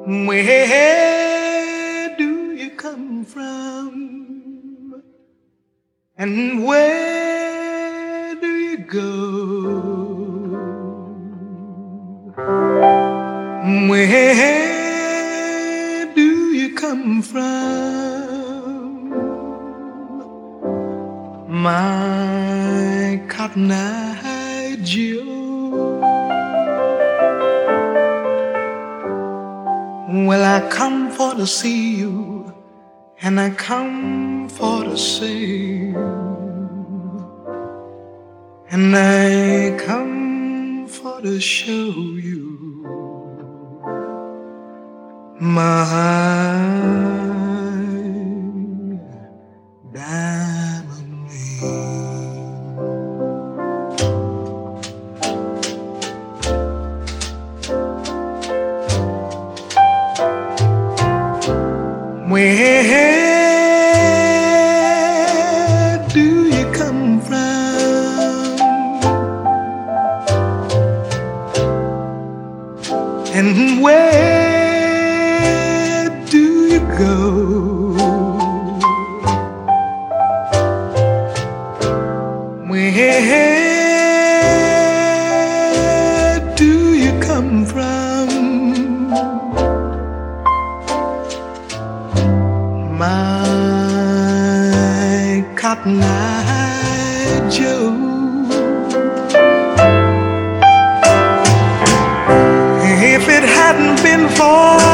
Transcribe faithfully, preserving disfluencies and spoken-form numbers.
Where do you come from? And where do you go? Where do you come from? My cotton-eyed Joe. Well, I come for to see you, and I come for to see you, and I come for to show you my diamond ring. Where do you come from? And where do you go? Where do you come from? My cotton-eyed Joe. If it hadn't been for